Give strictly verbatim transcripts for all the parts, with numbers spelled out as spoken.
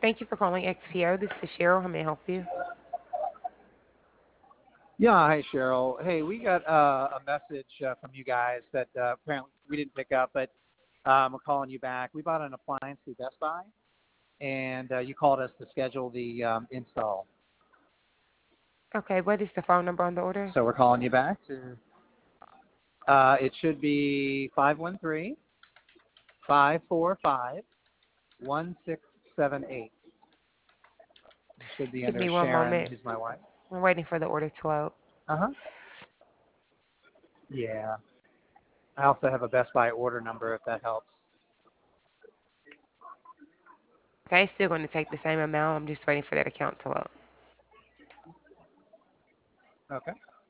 Thank you for calling X P O. This is Cheryl. How may I help you? Yeah, hi Cheryl. Hey, we got uh, a message uh, from you guys that uh, apparently we didn't pick up, but um, we're calling you back. We bought an appliance through Best Buy, and uh, you called us to schedule the um, install. Okay, what is the phone number on the order? So we're calling you back. To, uh, it should be five one three, five four five, one six seven eight. It should be Give under me one Sharon, moment. who's my wife. I'm waiting for the order to load. Uh-huh. Yeah. I also have a Best Buy order number if that helps. Okay, it's still going to take the same amount. I'm just waiting for that account to load. Okay.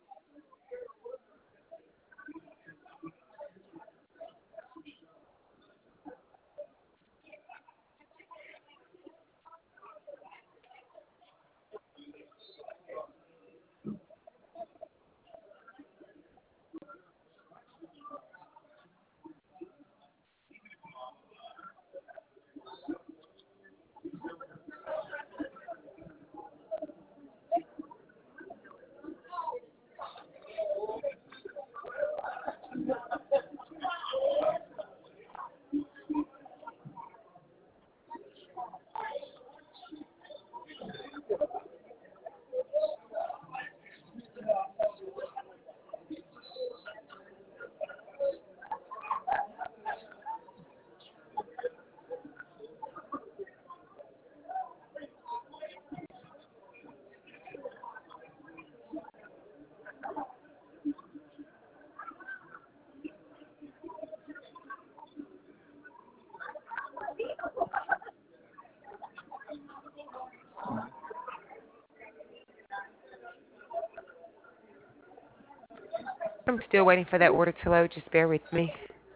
I'm still waiting for that order to load. Just bear with me.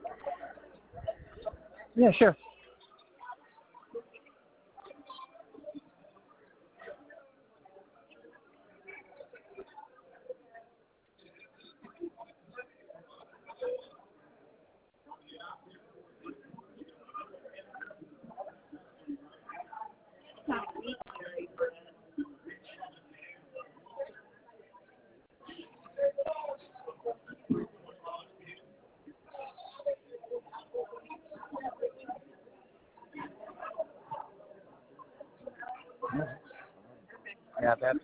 Yeah, sure. I got that.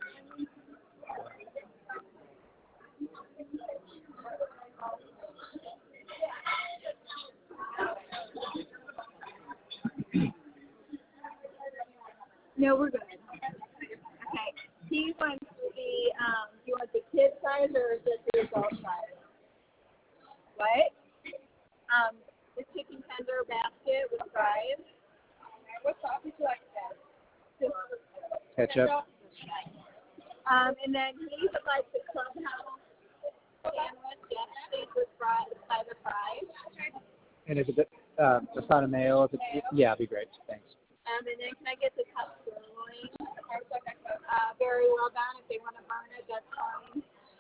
No, we're good. Okay. He wants the, um, do you want the kid size or just the adult size? What? Um, the chicken tender basket with fries. What sauce would you like that? Ketchup. Um, and then he would like the clubhouse sandwich, yes, please, with fries, side of fries. And is it uh, a side of mayo? If it's, yeah, it'd be great. Thanks. Um, and then can I get the cup sirloin? Uh, very well done. If they want to burn it, that's fine.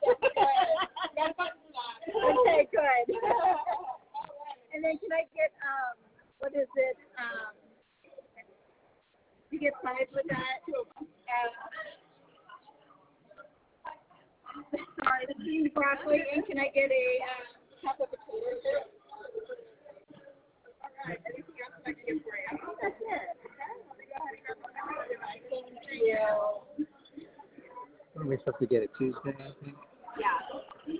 Okay, good. And then can I get, um, what is it? Um, you get sides with that? Uh, sorry, the steamed broccoli. And can I get a um, cup of potato chips? All right. Anything else I can get for you? That's it. Thank you. When are we supposed to get it? Tuesday, I think? Yeah.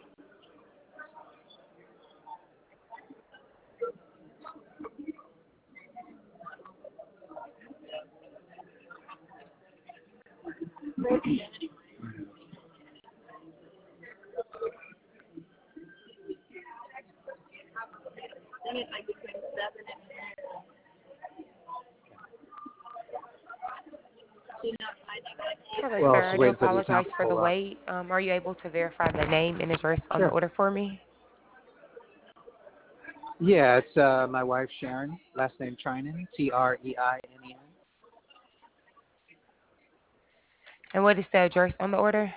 I think it's like between seven and ten. Do not find it. Hello, Well, sir. just I do waiting for the account apologize to for the pull up. wait. Um, are you able to verify the name and address on the Sure. order for me? Yeah, it's uh, my wife Sharon. Last name Trinan. T R E I N E N. And what is the address on the order?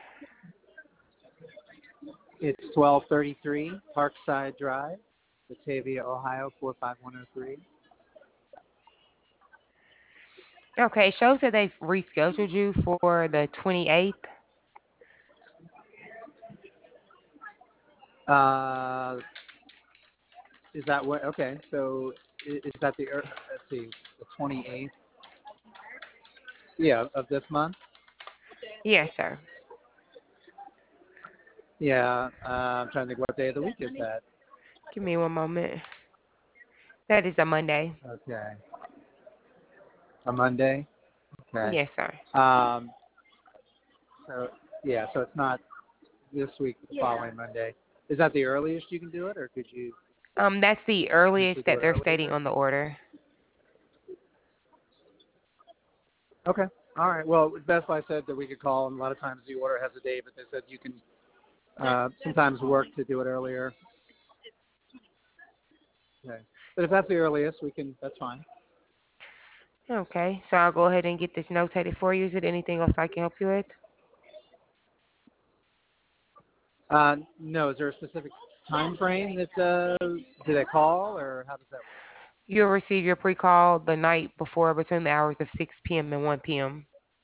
It's twelve thirty-three Parkside Drive, Batavia, Ohio four five one zero three. Okay, it shows that they've rescheduled you for the twenty-eighth. Uh, is that what? Okay, so i- is that the? ear- Let's see, the twenty-eighth. Yeah, of this month. Yes, sir. Yeah, uh, I'm trying to think what day of the week is that. Give me one moment. That is a Monday. Okay, a Monday. Okay. Yes, sir. Um, so yeah, so it's not this week, the Yeah. following Monday. Is that the earliest you can do it, or could you Um, that's the potentially earliest do that it they're stating earlier? on the order. Okay. All right. Well, Best Buy said that we could call, and a lot of times the order has a day, but they said you can uh, sometimes work to do it earlier. Okay. But if that's the earliest, we can. That's fine. Okay, so I'll go ahead and get this notated for you. Is it anything else I can help you with? Uh, no, is there a specific time frame that uh, do they call, or how does that You'll receive your pre-call the night before between the hours of six p m and one p m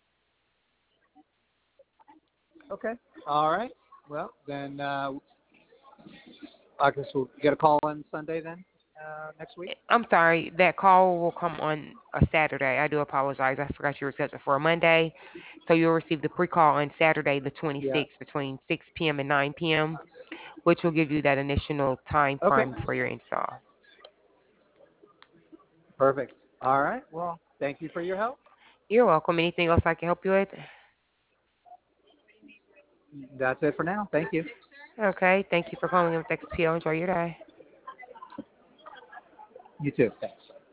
work? Okay. All right. Well, then uh, I guess we'll get a call on Sunday then uh, next week. I'm sorry, that call will come on a Saturday. I do apologize. I forgot you were scheduled for a Monday. So you'll receive the pre-call on Saturday, the Yeah. twenty-sixth, between six p m and nine p m, which will give you that initial time Okay. frame for your install. Perfect. All right. Well, thank you for your help. You're welcome. Anything else I can help you with? That's it for now. Thank you. Okay, thank you for calling with X P O. Enjoy your day. You too. Thanks.